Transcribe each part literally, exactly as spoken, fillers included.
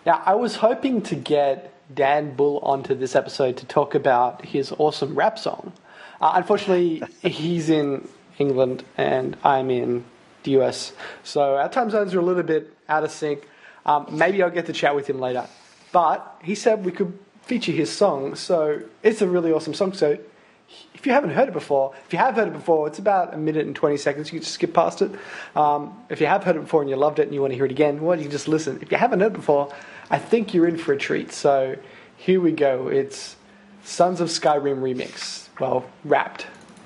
Now, I was hoping to get Dan Bull onto this episode to talk about his awesome rap song. Uh, unfortunately, he's in England and I'm in the U S, so our time zones are a little bit out of sync. Um, maybe I'll get to chat with him later. But he said we could feature his song, so it's a really awesome song. So if you haven't heard it before, if you have heard it before, it's about a minute and twenty seconds. You can just skip past it. Um, if you have heard it before and you loved it and you want to hear it again, well, you can just listen. If you haven't heard it before, I think you're in for a treat. So here we go. It's Sons of Skyrim remix. Well, wrapped.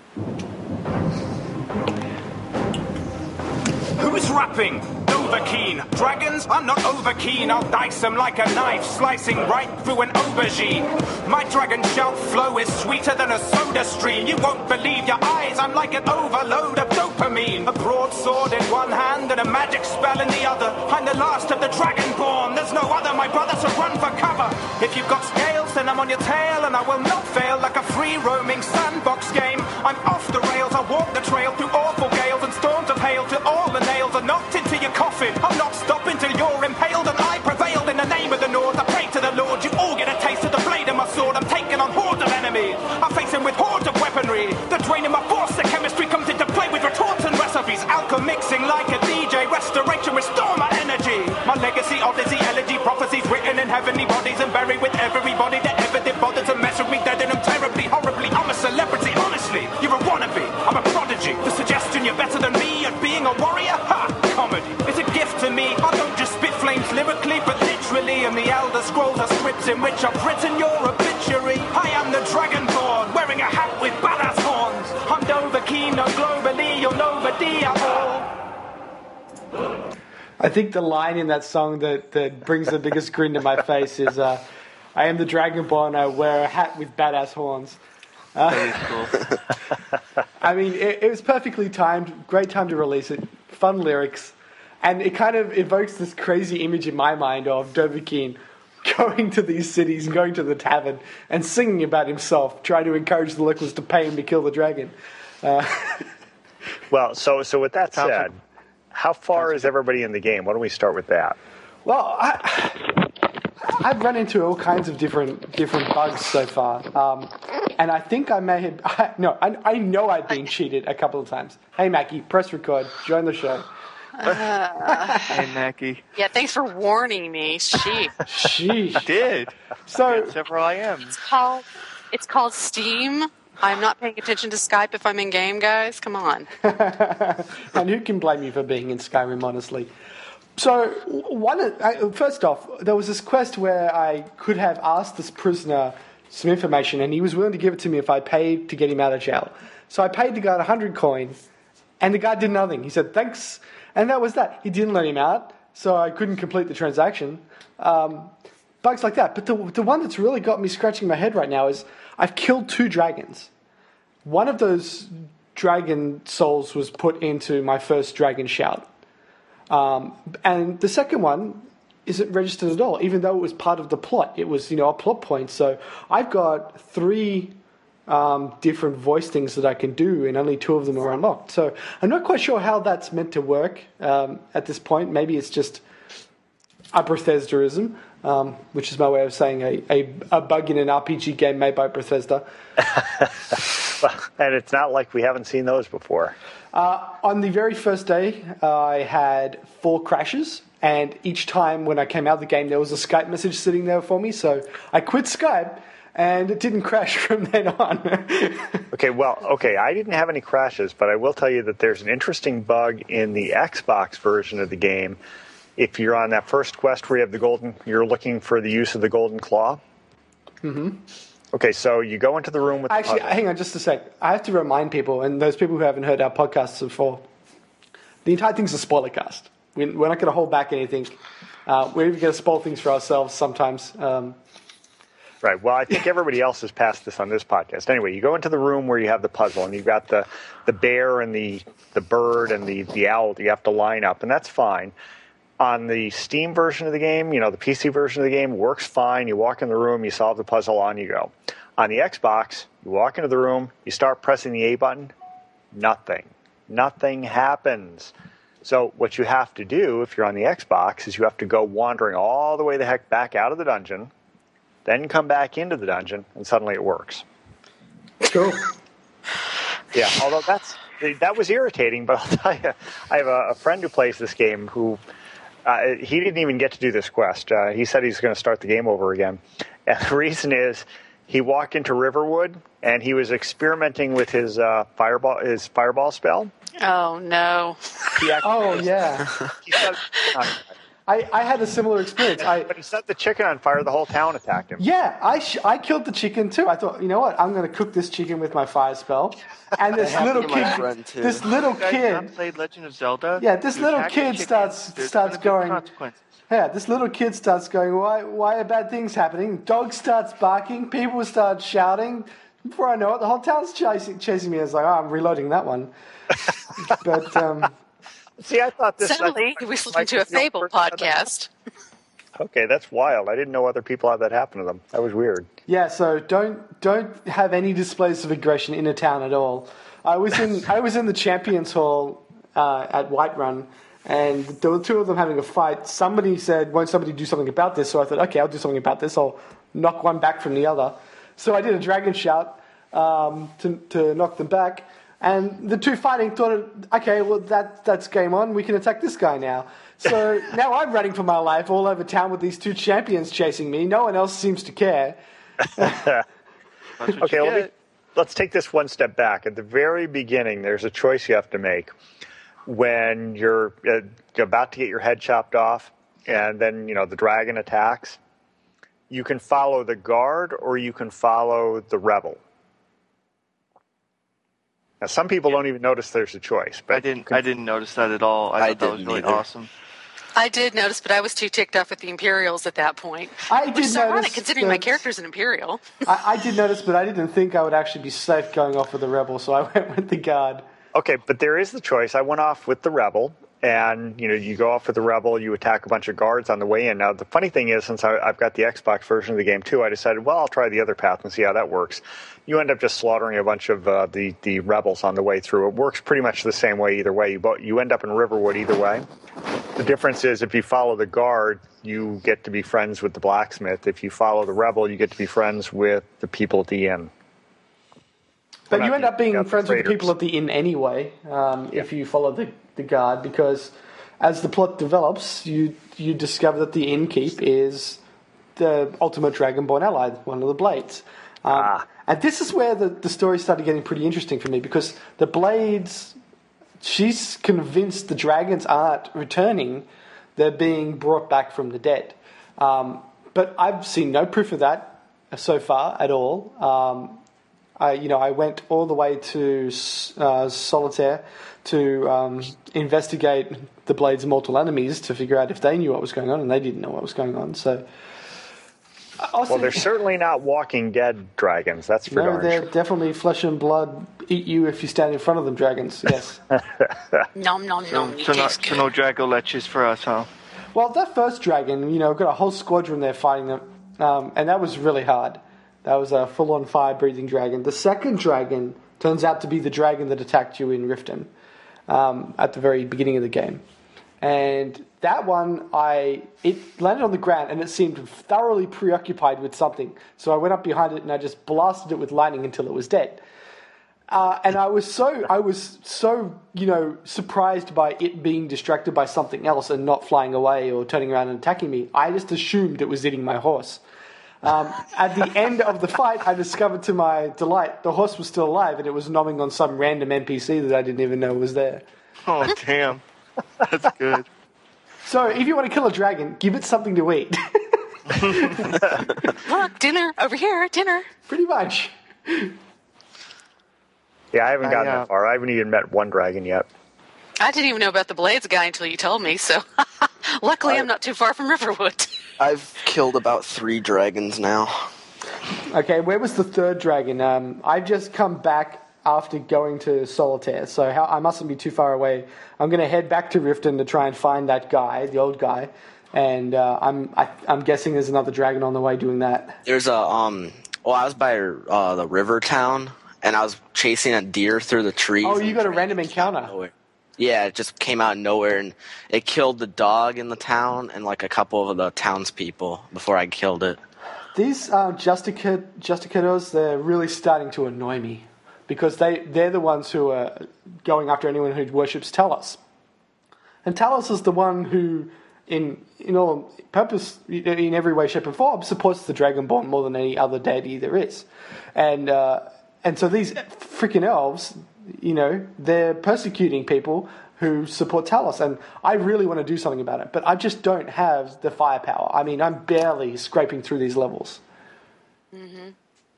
Who's rapping? Overkeen. Dragons? I'm not overkeen. I'll dice them like a knife, slicing right through an aubergine. My dragon shout flow is sweeter than a soda stream. You won't believe your eyes. I'm like an overload of dopamine. A broadsword in one hand and a magic spell in the other. I'm the last of the dragonborn. There's no other, my brother, so run for cover. If you've got scales, then I'm on your tail, and I will not fail like a free-roaming sandbox game. I'm off the rails. I walk the trail through awful gales and storms of hail till all the nails are knocked into your coffin. I'll not stop until you're impaled and I prevailed in the name of the North. I pray to the Lord, you all get a taste of the blade of my sword. I'm taking on hordes of enemies. I face him with hordes of weaponry. The drain in my force, the chemistry comes into play with retorts and recipes. Alchemy mixing like a D J. Restoration, restore my energy. My legacy, odyssey, elegy, prophecies written in heavenly bodies and buried with everybody that ever did bother to mess with me. Dead in them terribly, horribly. I'm a celebrity, honestly. You're a wannabe. I'm a prodigy. The suggestion you're better than me at being a warrior? Ha! Comedy. It's a gift to me. I don't just spit flames lyrically, but literally. And the Elder Scrolls are scripts in which I've written your obituary. I am the Dragonborn, wearing a hat with badass horns. I'm Dovahkiin, no globally, you're nobody at all. I think the line in that song that, that brings the biggest grin to my face is, uh, I am the Dragonborn, I wear a hat with badass horns. Uh, that is cool. I mean, it, it was perfectly timed, great time to release it, fun lyrics, and it kind of evokes this crazy image in my mind of Dovahkiin going to these cities, going to the tavern, and singing about himself, trying to encourage the locals to pay him to kill the dragon. Uh, well, so so with that said, how far is everybody in the game? Why don't we start with that? Well, I, I've run into all kinds of different different bugs so far, um, and I think I may have. I, no, I, I know I've been cheated a couple of times. Hey, Mackie, press record. Join the show. Uh, hey, Mackie. Yeah, thanks for warning me. Sheesh. Sheesh. I did. So I got several I Ms. It's called, it's called Steam. I'm not paying attention to Skype if I'm in game, guys. Come on. And who can blame you for being in Skyrim, honestly? So, one uh, first off, there was this quest where I could have asked this prisoner some information, and he was willing to give it to me if I paid to get him out of jail. So I paid the guy one hundred coins, and the guy did nothing. He said, thanks, and that was that. He didn't let him out, so I couldn't complete the transaction. Um, bugs like that. But the, the one that's really got me scratching my head right now is I've killed two dragons. One of those dragon souls was put into my first dragon shout. Um, and the second one isn't registered at all, even though it was part of the plot. It was, you know, a plot point. So I've got three um, different voice things that I can do, and only two of them are unlocked. So I'm not quite sure how that's meant to work um, at this point. Maybe it's just a Bethesdaism, um, which is my way of saying a, a, a bug in an R P G game made by Bethesda. Well, and it's not like we haven't seen those before. Uh, on the very first day, uh, I had four crashes, and each time when I came out of the game, there was a Skype message sitting there for me. So I quit Skype, and it didn't crash from then on. Okay, well, okay, I didn't have any crashes, but I will tell you that there's an interesting bug in the Xbox version of the game. If you're on that first quest where you have the golden, you're looking for the use of the golden claw. Mm-hmm. Okay, so you go into the room with Actually, the puzzle. hang on just a sec. I have to remind people, and those people who haven't heard our podcasts before, the entire thing's a spoiler cast. We're not going to hold back anything. Uh, we're even going to spoil things for ourselves sometimes. Um, Right. Well, I think everybody else has passed this on this podcast. Anyway, you go into the room where you have the puzzle, and you've got the, the bear and the, the bird and the, the owl that you have to line up, and that's fine. On the Steam version of the game, you know, the P C version of the game, works fine. You walk in the room, you solve the puzzle, on you go. On the Xbox, you walk into the room, you start pressing the A button, nothing. Nothing happens. So what you have to do if you're on the Xbox is you have to go wandering all the way the heck back out of the dungeon, then come back into the dungeon, and suddenly it works. Cool. Yeah, although that's that was irritating, but I'll tell you, I have a, a friend who plays this game who uh, he didn't even get to do this quest. Uh, he said he's going to start the game over again, and the reason is he walked into Riverwood and he was experimenting with his uh, fireball his fireball spell. Oh no! He actually, Oh, yeah. he set, I, I had a similar experience. I but he set the chicken on fire. The whole town attacked him. Yeah, I sh- I killed the chicken too. I thought, you know what? I'm going to cook this chicken with my fire spell. And this happened little to my kid, friend, too. this little You guys kid, not played Legend of Zelda? Yeah, this You little attack kid the chicken, starts- there's starts gonna be going- consequences. yeah, this little kid starts going, why why are bad things happening? Dog starts barking, people start shouting. Before I know it, the whole town's chasing chasing me. I was like, oh, I'm reloading that one. But um, See, I thought this. Suddenly, I, we listened like to a the only Fable person that- podcast. Okay, that's wild. I didn't know other people had that happen to them. That was weird. yeah, so don't don't have any displays of aggression in a town at all. I was in I was in the Champions Hall uh, at Whiterun, and there were two of them having a fight. Somebody said, "Won't somebody do something about this?" So I thought, "Okay, I'll do something about this. I'll knock one back from the other." So I did a dragon shout um, to to knock them back, and the two fighting thought, "Okay, well that that's game on. We can attack this guy now." So now I'm running for my life all over town with these two champions chasing me. No one else seems to care. That's what Okay, you let me, get. let's take this one step back. At the very beginning, there's a choice you have to make when you're, uh, you're about to get your head chopped off, and then you know the dragon attacks. You can follow the guard, or you can follow the rebel. Now, some people don't even notice there's a choice, but I didn't. I didn't notice that at all. I, I thought that was didn't really either. awesome. I did notice, but I was too ticked off with the Imperials at that point. I Which did is ironic, notice considering my that- character's an Imperial. I, I did notice, but I didn't think I would actually be safe going off with the rebel, so I went with the guard. Okay, but there is the choice. I went off with the rebel, and you know, you go off with the rebel, you attack a bunch of guards on the way in. Now, the funny thing is, since I, I've got the Xbox version of the game too, I decided, well, I'll try the other path and see how that works. You end up just slaughtering a bunch of uh, the the rebels on the way through. It works pretty much the same way either way. You bo- you end up in Riverwood either way. The difference is, if you follow the guard, you get to be friends with the blacksmith. If you follow the rebel, you get to be friends with the people at the inn. But Well, you not end the- up being yeah, the friends with the traders. people at the inn anyway, um, if Yeah. you follow the, the guard, because as the plot develops, you you discover that the innkeep is the ultimate Dragonborn ally, one of the Blades. Um, Ah. And this is where the, the story started getting pretty interesting for me, because the Blades, she's convinced the dragons aren't returning, they're being brought back from the dead. Um, but I've seen no proof of that so far at all. Um, I, you know, I went all the way to uh, Solitaire to um, investigate the Blade's mortal enemies to figure out if they knew what was going on, and they didn't know what was going on. So, also, Well, they're certainly not Walking Dead dragons. That's for no, darn they're sure. definitely flesh and blood. Eat you if you stand in front of them, dragons. Yes. Nom nom nom. You So, no, taste so good. no Drago Leches for us, huh? Well, that first dragon, you know, got a whole squadron there fighting them, um, and that was really hard. That was a full-on fire-breathing dragon. The second dragon turns out to be the dragon that attacked you in Riften um, at the very beginning of the game. And that one, I it landed on the ground, and it seemed thoroughly preoccupied with something. So I went up behind it, and I just blasted it with lightning until it was dead. Uh, and I was so I was so you know surprised by it being distracted by something else and not flying away or turning around and attacking me. I just assumed it was eating my horse. Um, at the end of the fight, I discovered to my delight the horse was still alive and it was nomming on some random N P C that I didn't even know was there. Oh damn, that's good. So if you want to kill a dragon, give it something to eat. Look, dinner over here, dinner. Pretty much. Yeah, I haven't I, gotten uh, that far. I haven't even met one dragon yet. I didn't even know about the Blades guy until you told me. So, luckily, I'm not too far from Riverwood. I've killed about three dragons now. Okay, where was the third dragon? Um, I've just come back after going to Solitaire, so how, I mustn't be too far away. I'm going to head back to Riften to try and find that guy, the old guy, and uh, I'm I, I'm guessing there's another dragon on the way doing that. There's a um. Well, I was by uh, the river town, and I was chasing a deer through the trees. Oh, you got a random encounter. Nowhere. Yeah, it just came out of nowhere, and it killed the dog in the town and like a couple of the townspeople before I killed it. These uh, Justicat- Justicators, they're really starting to annoy me because they, they're the ones who are going after anyone who worships Talos. And Talos is the one who, in in all purpose, in every way, shape, and form, supports the Dragonborn more than any other deity there is. And uh, and so these freaking elves, you know, they're persecuting people who support Talos, and I really want to do something about it, but I just don't have the firepower. I mean, I'm barely scraping through these levels. Mm-hmm.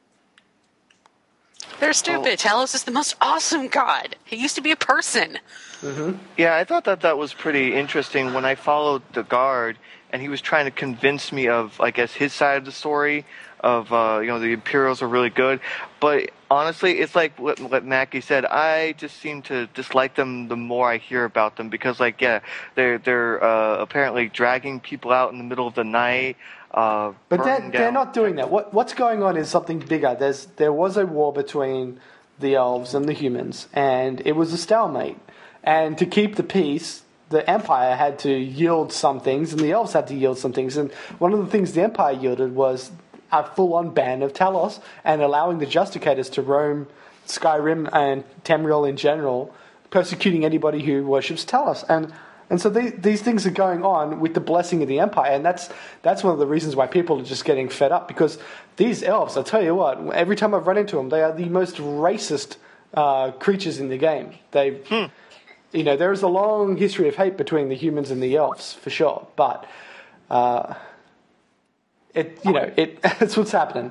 They're stupid. Oh. Talos is the most awesome god. He used to be a person. Mm-hmm. Yeah, I thought that that was pretty interesting when I followed the guard, and he was trying to convince me of, I guess, his side of the story, of, uh, you know, the Imperials are really good. But honestly, it's like what, what Mackie said. I just seem to dislike them the more I hear about them because, like, yeah, they're they're uh, apparently dragging people out in the middle of the night. Uh, but they're, they're not doing that. What what's going on is something bigger. There's there was a war between the elves and the humans, and it was a stalemate. And to keep the peace, the Empire had to yield some things, and the elves had to yield some things. And one of the things the Empire yielded was a full-on ban of Talos and allowing the Justicators to roam Skyrim and Tamriel in general, persecuting anybody who worships Talos. And and so they, these things are going on with the blessing of the Empire, and that's that's one of the reasons why people are just getting fed up, because these elves, I'll tell you what, every time I've run into them, they are the most racist uh, creatures in the game. They, hmm. you know, there is a long history of hate between the humans and the elves, for sure, but... Uh, It you know it that's what's happening.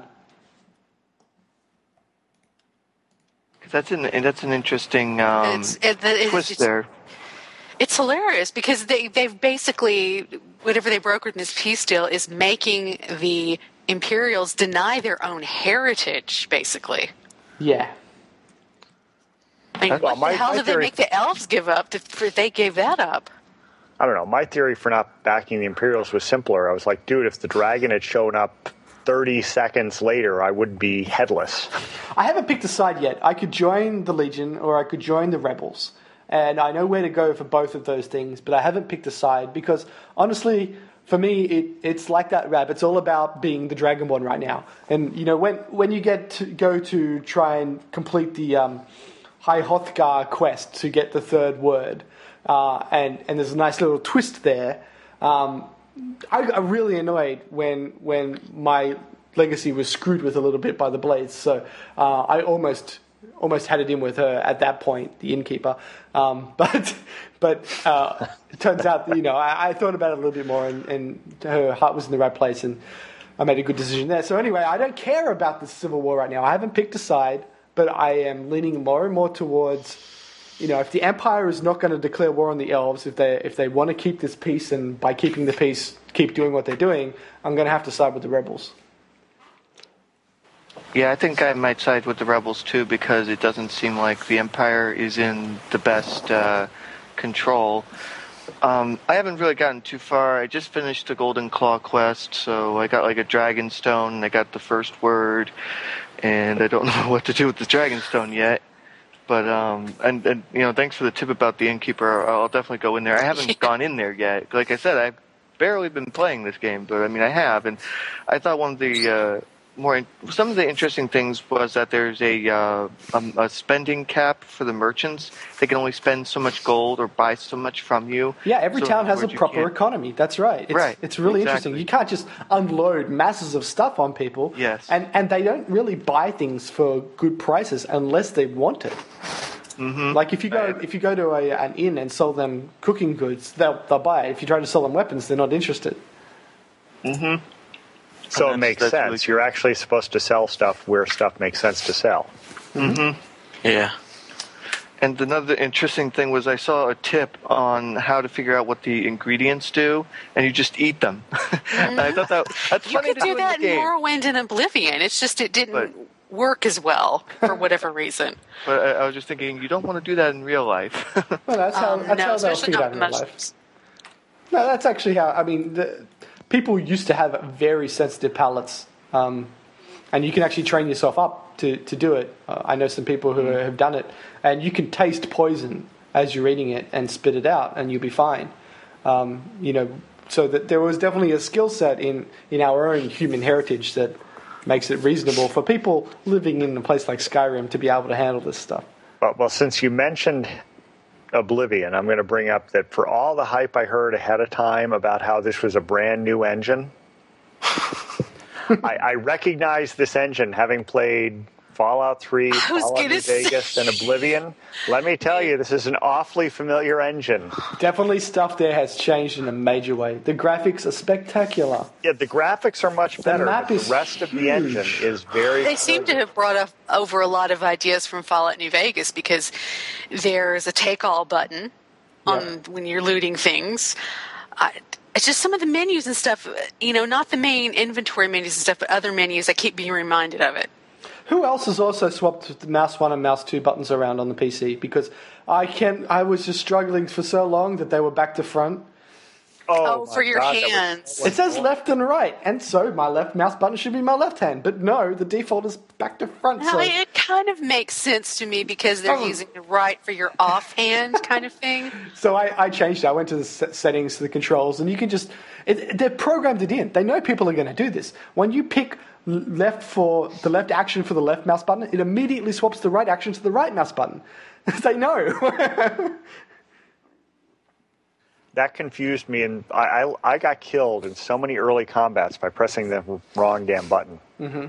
That's an that's an interesting um, it's, it, it, twist it's, there. It's hilarious because they they've basically, whatever they brokered in this peace deal is making the Imperials deny their own heritage, basically. Yeah. I mean, well, what my, the hell my did theory... they make the elves give up if they gave that up? I don't know. My theory for not backing the Imperials was simpler. I was like, dude, if the dragon had shown up thirty seconds later, I would be headless. I haven't picked a side yet. I could join the Legion or I could join the Rebels. And I know where to go for both of those things, but I haven't picked a side because, honestly, for me, it, it's like that rap. It's all about being the Dragonborn right now. And, you know, when when you get to go to try and complete the um, High Hrothgar quest to get the third word, Uh, and, and there's a nice little twist there. Um, I got really annoyed when when my legacy was screwed with a little bit by the Blades. So uh, I almost almost had it in with her at that point, the innkeeper. Um, but but uh, it turns out that, you know, I, I thought about it a little bit more, and, and her heart was in the right place, and I made a good decision there. So anyway, I don't care about the Civil War right now. I haven't picked a side, but I am leaning more and more towards, you know, if the Empire is not going to declare war on the elves, if they if they want to keep this peace, and by keeping the peace, keep doing what they're doing, I'm going to have to side with the rebels. Yeah, I think I might side with the rebels too, because it doesn't seem like the Empire is in the best uh, control. Um, I haven't really gotten too far. I just finished the Golden Claw quest, so I got like a Dragon Stone, and I got the first word, and I don't know what to do with the Dragon Stone yet. But, um, and, and, you know, thanks for the tip about the Innkeeper. I'll definitely go in there. I haven't yeah. gone in there yet. Like I said, I've barely been playing this game, but, I mean, I have. And I thought one of the uh, more, in, some of the interesting things was that there's a, uh, a, a spending cap for the merchants. They can only spend so much gold or buy so much from you. Yeah, every so town has a proper economy. That's right. It's, right. It's really exactly. interesting. You can't just unload masses of stuff on people. Yes. And, and they don't really buy things for good prices unless they want it. Mm-hmm. Like if you go if you go to a, an inn and sell them cooking goods, they'll they'll buy it. If you try to sell them weapons, they're not interested. Mm-hmm. So it makes sense. Really You're actually supposed to sell stuff where stuff makes sense to sell. Mm-hmm. Yeah. And another interesting thing was I saw a tip on how to figure out what the ingredients do, and you just eat them. And I thought that that's you funny could to do do that in, the in game. Morrowind and Oblivion. It's just it didn't But, work as well for whatever reason. But I, I was just thinking, you don't want to do that in real life. Well, that's how um, that's no, how they'll especially figure not out in the real life. mushrooms. No, that's actually how. I mean, the, people used to have very sensitive palates, um, and you can actually train yourself up to, to do it. Uh, I know some people who have done it, and you can taste poison as you're eating it and spit it out, and you'll be fine. Um, you know, so that there was definitely a skill set in, in our own human heritage that makes it reasonable for people living in a place like Skyrim to be able to handle this stuff. Well, well since you mentioned Oblivion, I'm going to bring up that for all the hype I heard ahead of time about how this was a brand new engine, I, I recognize this engine having played Fallout three, Fallout New Vegas, and Oblivion. Let me tell you, this is an awfully familiar engine. Definitely stuff there has changed in a major way. The graphics are spectacular. Yeah, the graphics are much better, the map but is the rest of the huge. engine is very They seem to have brought up over a lot of ideas from Fallout New Vegas, because there's a take-all button on Yeah. when you're looting things. I, it's just some of the menus and stuff, you know, not the main inventory menus and stuff, but other menus. I keep being reminded of it. Who else has also swapped the mouse one and mouse two buttons around on the P C? Because I can, I was just struggling for so long that they were back to front. Oh, my for your God, that was hands. so It says left and right, and so my left mouse button should be my left hand. But no, the default is back to front. Well, So it kind of makes sense to me because they're Oh. using the right for your offhand kind of thing. So I, I changed it. I went to the se- settings, to the controls, and you can just... It, they're programmed it in. They know people are going to do this. When you pick l- left for the left action for the left mouse button, it immediately swaps the right action to the right mouse button. They know. That confused me, and I, I, I got killed in so many early combats by pressing the wrong damn button.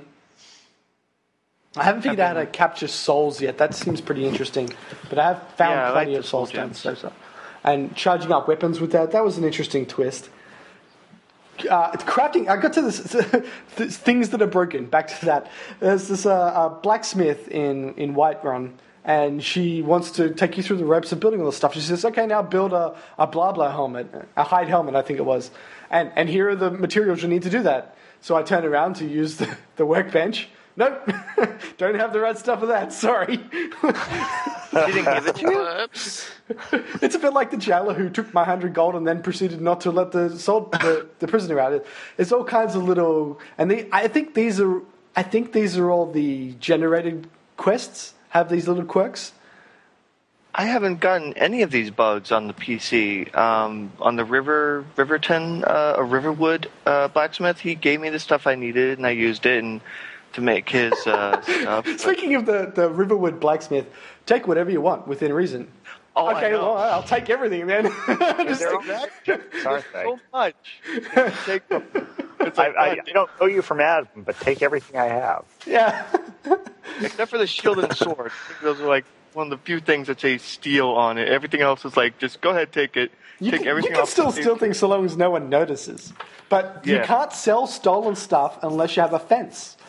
I haven't figured out how to capture souls yet. That seems pretty interesting. But I have found Yeah, I plenty like of the soul soul stones. gems. So, so. And charging up weapons with that, that was an interesting twist. Uh, crafting, I got to this, this things that are broken. Back to that. There's this uh, uh, blacksmith in, in Whiterun, and she wants to take you through the ropes of building all this stuff. She says, okay, now build a, a blah blah helmet, a hide helmet, I think it was. And, and here are the materials you need to do that. So I turned around to use the, the workbench. Nope, don't have the right stuff for that, sorry. She didn't give it to you? Whoops. It's a bit like the jailer who took my hundred gold and then proceeded not to let the soul, the, the prisoner out. It's all kinds of little, and they, I think these are, I think these are all the generated quests. Have these little quirks. I haven't gotten any of these bugs on the P C. Um, on the River Riverton, uh, or Riverwood uh, blacksmith, he gave me the stuff I needed, and I used it and to make his uh, stuff. but- Speaking of the, the Riverwood blacksmith, take whatever you want within reason. Oh, I okay, know. well, I'll take everything then. Just- They're all chips, aren't they? so much. Take them. It's I, like, I, God, I don't know you from Adam, but take everything I have. yeah. except for the shield and sword. I think those are like one of the few things that say steal on it. Everything else is like, just go ahead, take it. You take can, everything you can off still the steal things so long as no one notices. But you Yeah. can't sell stolen stuff unless you have a fence.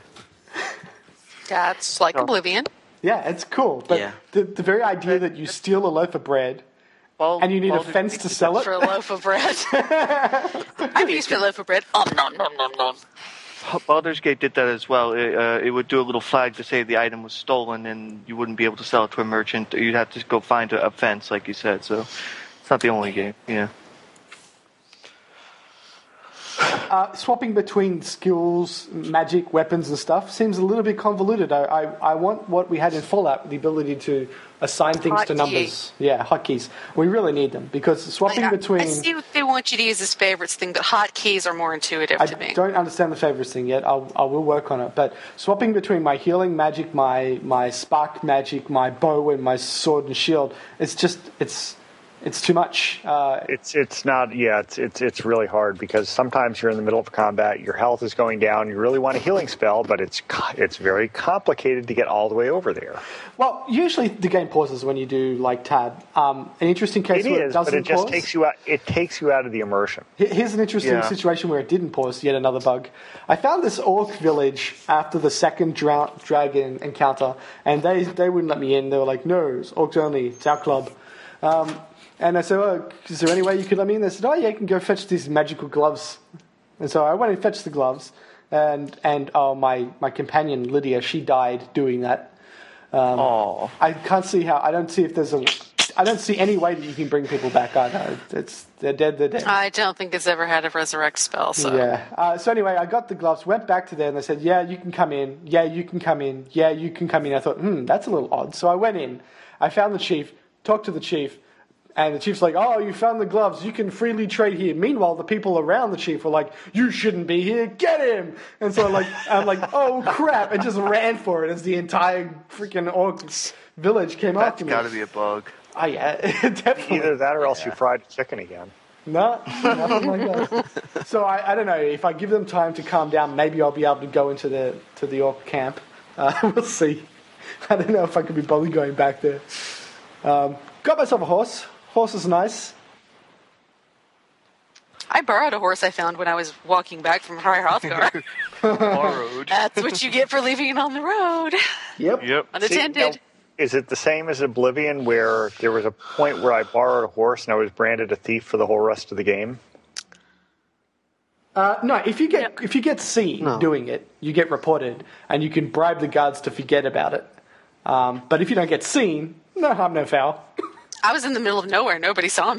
That's like Oblivion. Yeah, it's cool. But Yeah. the, the very idea that you steal a loaf of bread Bal- and you need a Baldur's fence Gate to did sell it. For a loaf of bread. I've used a loaf of bread. Um, nom, nom, nom, nom. that- Baldur's Gate did that as well. It, uh, it would do a little flag to say the item was stolen, and you wouldn't be able to sell it to a merchant. You'd have to go find a, a fence, like you said. So it's not the only game. Yeah. Uh, swapping between skills, magic, weapons, and stuff seems a little bit convoluted. I, I, I want what we had in Fallout, the ability to assign things to Hotkey. numbers. Yeah, hotkeys. We really need them because swapping I, between. I see what they want you to use as favorites thing, but hotkeys are more intuitive I to me. don't understand the favorites thing yet. I'll, I will work on it. But swapping between my healing magic, my my spark magic, my bow, and my sword and shield, it's just it's it's too much. Uh, It's it's not yeah it's it's it's really hard because sometimes you're in the middle of combat, your health is going down, you really want a healing spell, but it's co- it's very complicated to get all the way over there. well, usually the game pauses when you do like tab. Um, an interesting case It where it is, but doesn't it just pause. takes you out. It takes you out of the immersion. Here- Here's an interesting Yeah. situation where it didn't pause, yet another bug. I found this orc village after the second dra- dragon encounter, and they, they wouldn't let me in. They were like, no, it's orcs only, it's our club. Um, and I said, oh, is there any way you could let me in? They said, oh, yeah, you can go fetch these magical gloves. And so I went and fetched the gloves, and, and oh, my, my companion, Lydia, she died doing that. Oh. I can't see how, I don't see if there's a, I don't see any way that you can bring people back either. It's, they're dead, they're dead. I don't think it's ever had a resurrect spell, so. Yeah. Uh, so anyway, I got the gloves, went back to there, and they said, yeah, you can come in. Yeah, you can come in. Yeah, you can come in. I thought, hmm, that's a little odd. So I went in. I found the chief. talk to the chief. And the chief's like, oh, you found the gloves. You can freely trade here. Meanwhile, the people around the chief were like, you shouldn't be here. Get him. And so like, I'm like, oh, crap. And just ran for it as the entire freaking orc village came That's after me. got to be a bug. Oh, yeah, definitely. Either that or else you fried chicken again. No, nothing like that. So I, I don't know. If I give them time to calm down, maybe I'll be able to go into the to the orc camp. Uh, we'll see. I don't know if I could be bothered going back there. Um, got myself a horse. Horse is nice. I borrowed a horse I found when I was walking back from High Hrothgar. Borrowed. That's what you get for leaving it on the road. Yep. Yep. Unattended. See, now, is it the same as Oblivion, where there was a point where I borrowed a horse and I was branded a thief for the whole rest of the game? Uh, no, if you get Yeah. if you get seen No. doing it, you get reported, and you can bribe the guards to forget about it. Um, but if you don't get seen, no harm, no foul. I was in the middle of nowhere. Nobody saw me.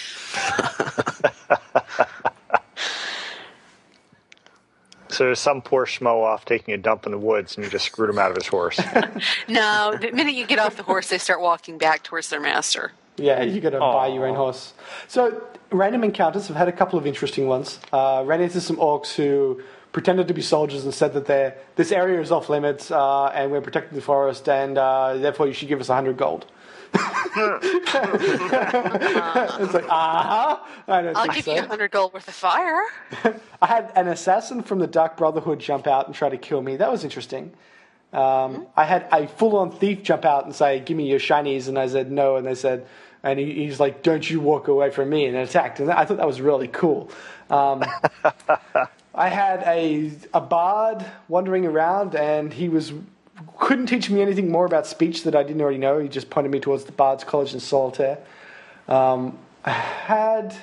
So there's some poor schmo off taking a dump in the woods and you just screwed him out of his horse. No, the minute you get off the horse, they start walking back towards their master. Yeah, you got to buy your own horse. So, random encounters. I've had a couple of interesting ones. Uh, ran into some orcs who pretended to be soldiers and said that they're, this area is off limits uh, and we're protecting the forest and uh, therefore you should give us one hundred gold. It's like, uh-huh. I don't I'll think give so. you a hundred gold worth of fire. I had an assassin from the Dark Brotherhood jump out and try to kill me. That was interesting. Um, I had a full-on thief jump out and say, give me your shinies, and I said no, and they said, and he, he's like, don't you walk away from me, and attacked. And I thought that was really cool. Um, I had a a bard wandering around, and he was couldn't teach me anything more about speech that I didn't already know. He just pointed me towards the Bard's College in Solitaire. Um, I had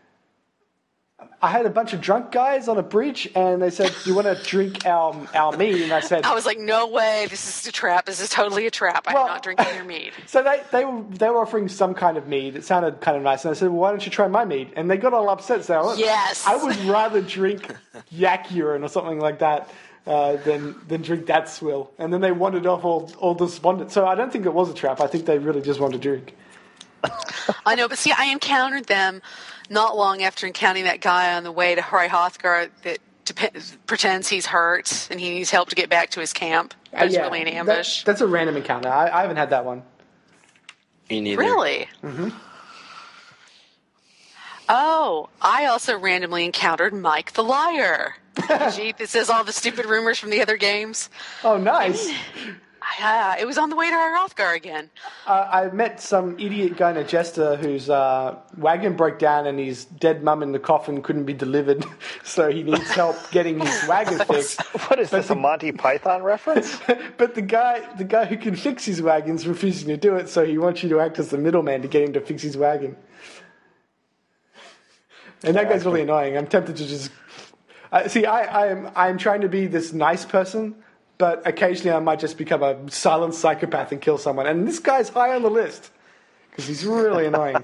I had a bunch of drunk guys on a bridge, and they said, "Do you want to drink our our mead?" And I said, I was like, no way, this is a trap. This is totally a trap. I'm Well- not drinking your mead. So they, they were they were offering some kind of mead. It sounded kind of nice, and I said, well, "Why don't you try my mead?" And they got all upset. So Yes. I would rather drink yak urine or something like that uh, than than drink that swill. And then they wandered off all all despondent. So I don't think it was a trap. I think they really just wanted to drink. I know, but see, I encountered them not long after encountering that guy on the way to High Hrothgar that dep- pretends he's hurt and he needs help to get back to his camp. But it's Yeah, really an that- ambush. that's a random encounter. I, I haven't had that one. Me neither. Really? Mm-hmm. Oh, I also randomly encountered Mike the Liar. Gee, this is all the stupid rumors from the other games. Oh, nice. Yeah, it was on the way to Hrothgar again. Uh, I met some idiot guy in a jester whose uh, wagon broke down and his dead mum in the coffin couldn't be delivered, so he needs help getting his wagon fixed. What is this, a Monty Python reference? But the guy, the guy who can fix his wagon's refusing to do it, so he wants you to act as the middleman to get him to fix his wagon. And that guy's really annoying. I'm tempted to just uh, see. I, I'm I'm trying to be this nice person, but occasionally I might just become a silent psychopath and kill someone. And this guy's high on the list because he's really annoying.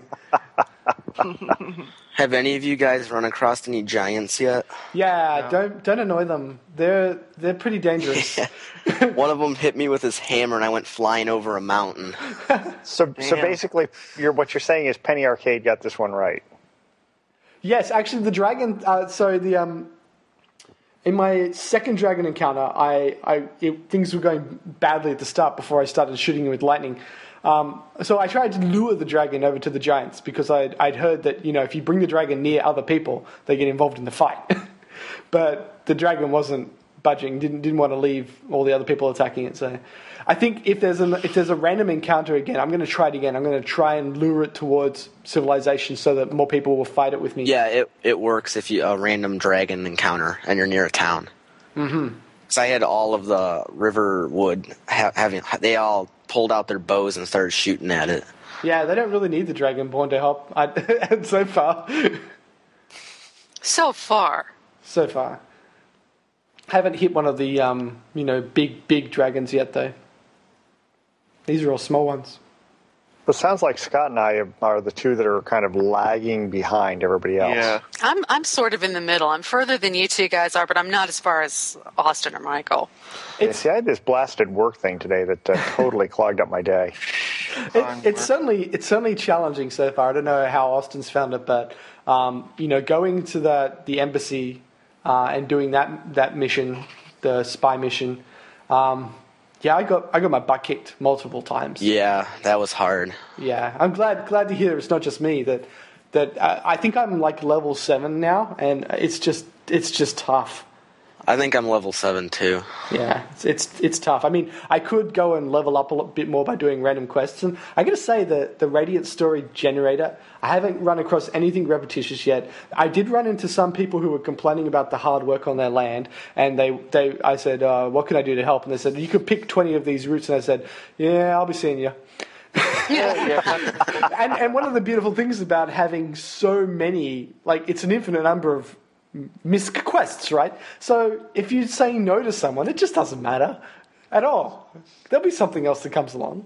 Have any of you guys run across any giants yet? Yeah, don't don't annoy them. They're they're pretty dangerous. One of them hit me with his hammer and I went flying over a mountain. So, so basically, you're, what you're saying is Penny Arcade got this one right. Yes, actually, the dragon. Uh, so the um, in my second dragon encounter, I, I it, things were going badly at the start before I started shooting him with lightning. Um, so I tried to lure the dragon over to the giants because I'd, I'd heard that you know if you bring the dragon near other people, they get involved in the fight. But the dragon wasn't budging, didn't didn't want to leave all the other people attacking it. So I think if there's an if there's a random encounter again, I'm going to try it again. I'm going to try and lure it towards civilization so that more people will fight it with me. Yeah, it it works if you a random dragon encounter and you're near a town. Mm-hmm. So I had all of the Riverwood ha- having they all pulled out their bows and started shooting at it. Yeah, they don't really need the Dragonborn to help. I, so far, So far. so far, haven't hit one of the um, you know big big dragons yet though. These are all small ones. But it sounds like Scott and I are the two that are kind of lagging behind everybody else. Yeah. I'm I'm sort of in the middle. I'm further than you two guys are, but I'm not as far as Austin or Michael. Yeah, see, I had this blasted work thing today that uh, totally clogged up my day. it, it's certainly it's certainly challenging so far. I don't know how Austin's found it, but um, you know, going to the the embassy uh, and doing that that mission, the spy mission. Um, yeah, I got I got my butt kicked multiple times. Yeah, that was hard. Yeah, I'm glad glad to hear it's not just me that that uh, I think I'm like level seven now, and it's just it's just tough. I think I'm level seven too. Yeah, it's, it's it's tough. I mean, I could go and level up a little bit more by doing random quests. And I got to say that the Radiant Story generator, I haven't run across anything repetitious yet. I did run into some people who were complaining about the hard work on their land, and they, they I said, uh, what can I do to help? And they said, you could pick twenty of these routes. And I said, yeah, I'll be seeing you. and, and one of the beautiful things about having so many, like it's an infinite number of missed quests, right? So if you say no to someone, it just doesn't matter at all. There'll be something else that comes along.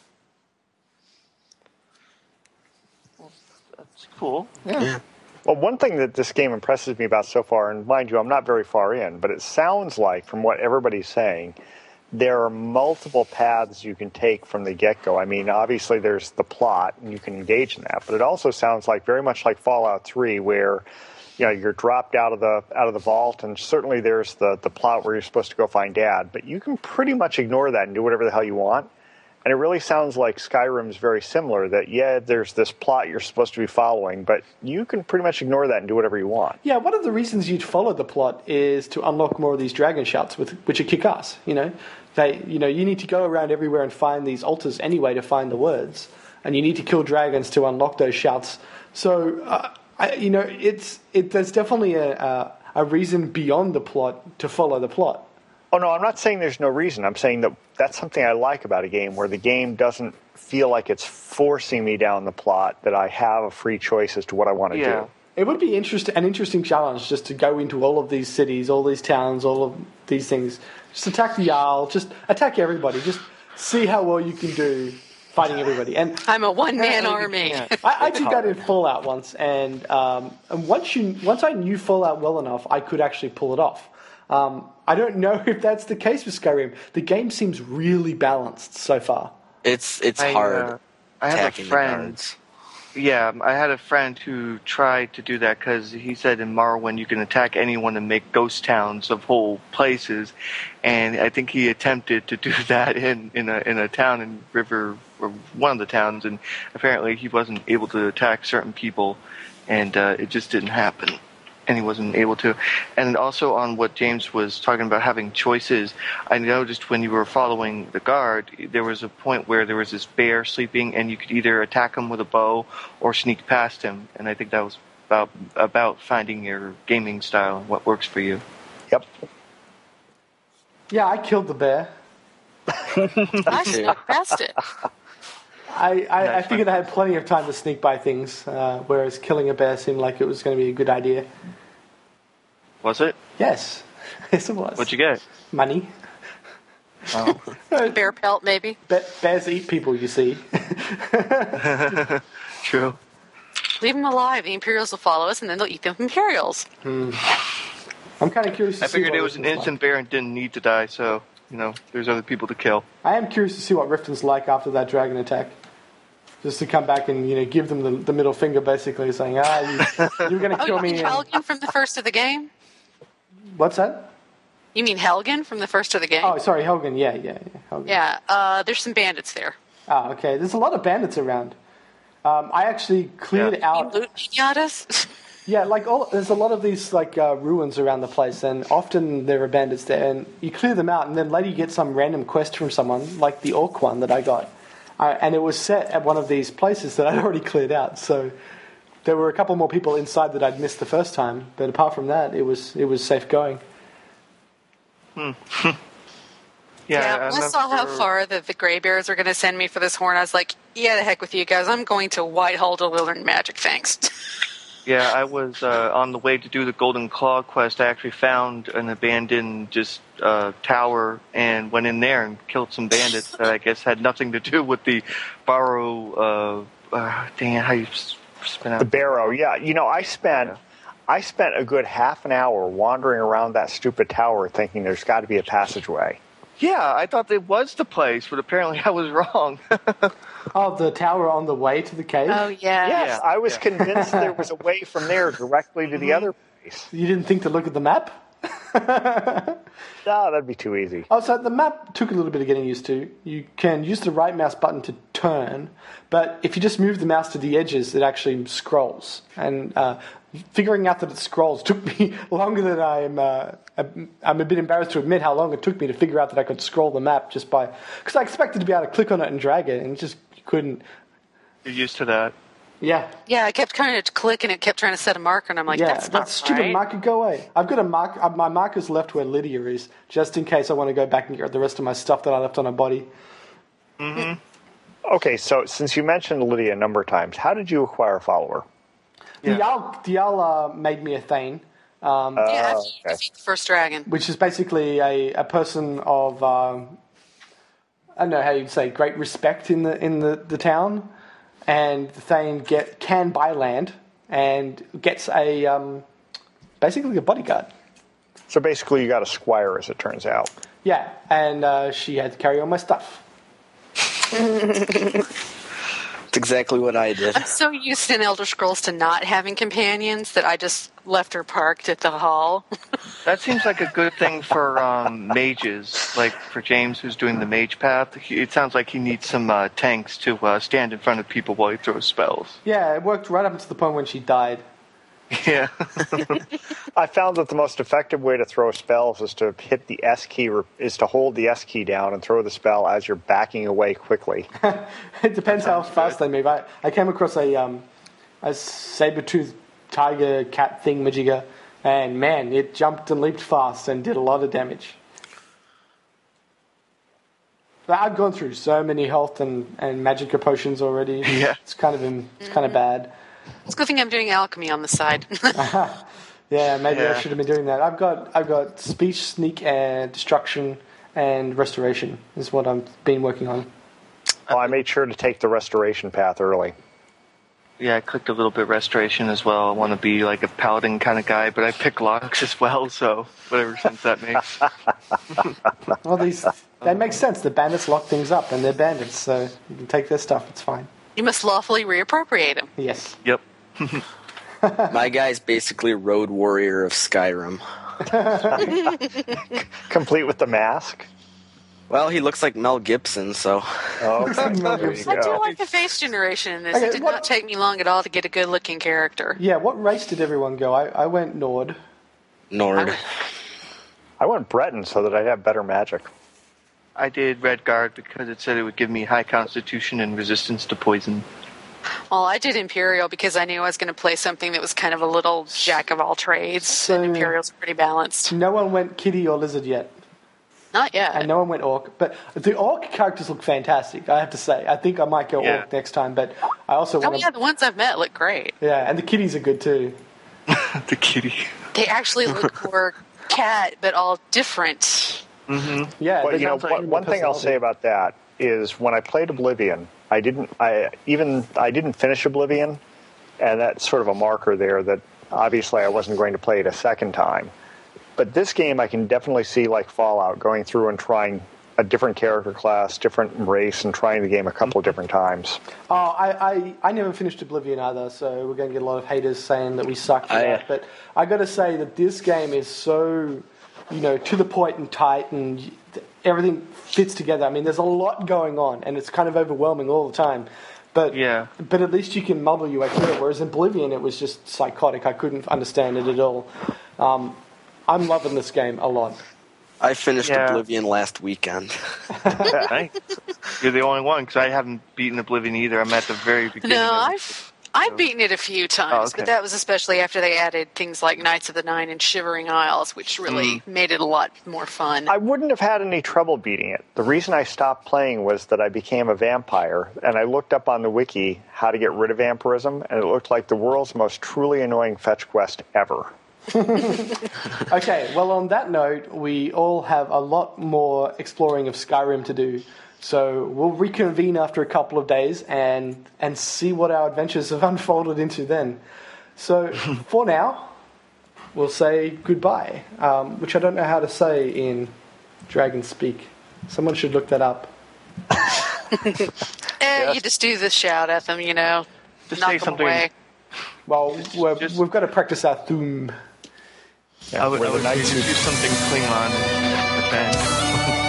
That's cool. Yeah. Yeah. Well, one thing that this game impresses me about so far, and mind you, I'm not very far in, but it sounds like, from what everybody's saying, there are multiple paths you can take from the get-go. I mean, obviously there's the plot, and you can engage in that, but it also sounds like very much like Fallout three, where you know, you're dropped out of the out of the vault, and certainly there's the, the plot where you're supposed to go find Dad, but you can pretty much ignore that and do whatever the hell you want. And it really sounds like Skyrim's very similar, that, yeah, there's this plot you're supposed to be following, but you can pretty much ignore that and do whatever you want. Yeah, one of the reasons you'd follow the plot is to unlock more of these dragon shouts, with, which are kick-ass, you know. They, you know, you need to go around everywhere and find these altars anyway to find the words, and you need to kill dragons to unlock those shouts. So... Uh, I, you know, it's it. There's definitely a, a a reason beyond the plot to follow the plot. Oh no, I'm not saying there's no reason. I'm saying that that's something I like about a game, where the game doesn't feel like it's forcing me down the plot. That I have a free choice as to what I want to Yeah. do. It would be interest, an interesting challenge just to go into all of these cities, all these towns, all of these things. Just attack the Jarl. Just attack everybody. Just see how well you can do fighting everybody. And I'm a one-man army. I, I did that in Fallout once, and um, and once you once I knew Fallout well enough, I could actually pull it off. Um, I don't know if that's the case with Skyrim. The game seems really balanced so far. It's it's I, hard uh, I have a attacking the friend. guards. Yeah, I had a friend who tried to do that because he said in Morrowind you can attack anyone and make ghost towns of whole places, and I think he attempted to do that in, in a in a town in River, or one of the towns, and apparently he wasn't able to attack certain people, and uh, it just didn't happen. And he wasn't able to. And also on what James was talking about, having choices, I noticed when you were following the guard, there was a point where there was this bear sleeping, and you could either attack him with a bow or sneak past him. And I think that was about about finding your gaming style and what works for you. Yep. Yeah, I killed the bear. I snuck past it. I, I, I figured I had plenty of time to sneak by things, uh, whereas killing a bear seemed like it was going to be a good idea. Was it? Yes. Yes, it was. What'd you get? Money. Oh. Bear pelt, maybe. Be- bears eat people, you see. True. Leave them alive. The Imperials will follow us, and then they'll eat the Imperials. I'm kind of curious to I see figured what it was an Riften's innocent like. bear and didn't need to die, so, you know, there's other people to kill. I am curious to see what Riften's like after that dragon attack. Just to come back and, you know, give them the, the middle finger, basically, saying, ah, you, you're going to Oh, kill you me. mean and- Helgen from the first of the game? What's that? You mean Helgen from the first of the game? Oh, sorry, Helgen. Yeah, yeah, yeah. Helgen. Yeah, uh, there's some bandits there. Oh, okay. There's a lot of bandits around. Um, I actually cleared Yeah. out... You loot pinatas? Yeah, like all, there's a lot of these like uh, ruins around the place, and often there are bandits there, and you clear them out, and then later you get some random quest from someone, like the orc one that I got, uh, and it was set at one of these places that I'd already cleared out. So there were a couple more people inside that I'd missed the first time, but apart from that, it was it was safe going. Yeah, Yeah, I when I saw how remember- far the, the Grey Bears are going to send me for this horn, I was like, yeah, the heck with you guys. I'm going to Whitehall to learn magic, thanks. Yeah, I was uh, on the way to do the Golden Claw quest. I actually found an abandoned just uh, tower and went in there and killed some bandits that I guess had nothing to do with the Barrow. Uh, uh, dang it, how you s- spin out The Barrow, yeah. You know, I spent Yeah. I spent a good half an hour wandering around that stupid tower thinking there's got to be a passageway. Yeah, I thought it was the place, but apparently I was wrong. Oh, the tower on the way to the cave? Oh, yeah. Yes, Yeah, I was yeah. convinced there was a way from there directly to the other place. You didn't think to look at the map? No, that'd be too easy. Oh, so the map took a little bit of getting used to. You can use the right mouse button to turn, but if you just move the mouse to the edges, it actually scrolls. And uh, figuring out that it scrolls took me longer than I'm. Uh, I'm a bit embarrassed to admit how long it took me to figure out that I could scroll the map just by because I expected to be able to click on it and drag it, and just couldn't. You're used to that. Yeah. Yeah, I kept trying to click and it kept trying to set a marker, and I'm like, Yeah, that's that not stupid right. marker, go away. I've got a mark. uh, My marker's left where Lydia is, just in case I want to go back and get the rest of my stuff that I left on her body. Okay, so since you mentioned Lydia a number of times, how did you acquire a follower? Yeah. Dial, Dial uh, made me a Thane, um, Yeah, Oh, after you okay. defeat the first dragon. which is basically a, a person of, um, I don't know how you'd say, great respect in the in the, the town. And the Thane get, can buy land and gets a um, basically a bodyguard. So basically, you got a squire, as it turns out. Yeah, and uh, she had to carry all my stuff. It's exactly what I did. I'm so used in Elder Scrolls to not having companions that I just left her parked at the hall. That seems like a good thing for um, mages, like for James, who's doing the mage path. He, it sounds like he needs some uh, tanks to uh, stand in front of people while he throws spells. Yeah, it worked right up to the point when she died. Yeah. I found that the most effective way to throw spells is to hit the S key, is to hold the S key down and throw the spell as you're backing away quickly. It depends how fast they move. I, I came across a um, a saber-toothed tiger cat thing majigger, and man, it jumped and leaped fast and did a lot of damage. But I've gone through so many health and, and magicka potions already. Yeah. It's kind of it's kind of bad. It's a good thing I'm doing alchemy on the side. Yeah, maybe I Yeah. should have been doing that. I've got I've got speech, sneak, and destruction, and restoration is what I've been working on. Well, I made sure to take the restoration path early. Yeah, I clicked a little bit restoration as well. I want to be like a paladin kind of guy, but I pick locks as well, so whatever sense that makes. Well, these they make sense. The bandits lock things up, and they're bandits, so you can take their stuff. It's fine. You must lawfully reappropriate them. Yes. Yep. My guy's basically a road warrior of Skyrim. Complete with the mask. Well, he looks like Mel Gibson, so Oh, okay. Mel There you Gibson. I do go. like the face generation in this. Okay, It did what- not take me long at all to get a good-looking character. Yeah, what race did everyone go? I, I went Nord. Nord. I went Breton so that I'd have better magic. I did Red Guard because it said it would give me high constitution and resistance to poison. Well, I did Imperial because I knew I was going to play something that was kind of a little jack of all trades. So- and Imperial's pretty balanced. No one went Kitty or Lizard yet. Not yet. And no one went Orc. But the Orc characters look fantastic, I have to say. I think I might go Yeah. Orc next time, but I also Oh want yeah, to... the ones I've met look great. Yeah, and the kitties are good too. The kitty. They actually look more cat, but all different. Yeah, Well, they you know, got one, one thing I'll say about that is when I played Oblivion, I didn't, I even, I didn't finish Oblivion, and that's sort of a marker there that obviously I wasn't going to play it a second time. But this game, I can definitely see, like Fallout, going through and trying a different character class, different race, and trying the game a couple of different times. Oh, I, I, I never finished Oblivion either, so we're going to get a lot of haters saying that we suck for I- that. But I got to say that this game is so, you know, to the point and tight, and y- everything fits together. I mean, there's a lot going on, and it's kind of overwhelming all the time. But Yeah. but at least you can muddle your way through it. Whereas in Oblivion, it was just psychotic. I couldn't understand it at all. Um, I'm loving this game a lot. I finished Yeah. Oblivion last weekend. Right? You're the only one because I haven't beaten Oblivion either. I'm at the very beginning. No, of it. I've I've beaten it a few times, Oh, okay. but that was especially after they added things like Knights of the Nine and Shivering Isles, which really Mm. made it a lot more fun. I wouldn't have had any trouble beating it. The reason I stopped playing was that I became a vampire, and I looked up on the wiki how to get rid of vampirism, and it looked like the world's most truly annoying fetch quest ever. Okay, well, on that note, we all have a lot more exploring of Skyrim to do. So we'll reconvene after a couple of days and and see what our adventures have unfolded into then. So for now, we'll say goodbye, um, which I don't know how to say in Dragon Speak. Someone should look that up. eh, Yes. You just do the shout at them, you know. Just knock say them something. away. Well, we're, Just- we've got to practice our Thum. Yeah, I would, where I the would knights do who- something Klingon and defend.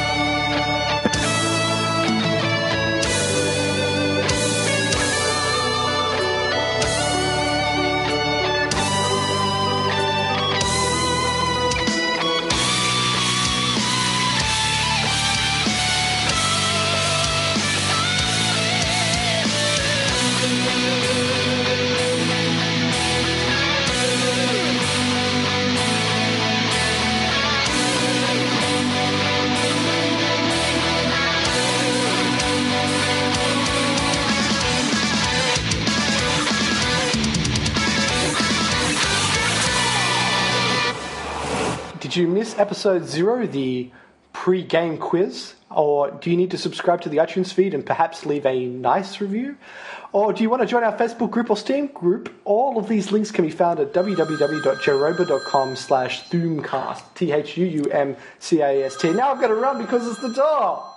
Did you miss episode zero, the pre-game quiz? Or do you need to subscribe to the iTunes feed and perhaps leave a nice review? Or do you want to join our Facebook group or Steam group? All of these links can be found at www.jeroba.com slash Thumcast. T H U U M C A S T. Now I've got to run because it's the door.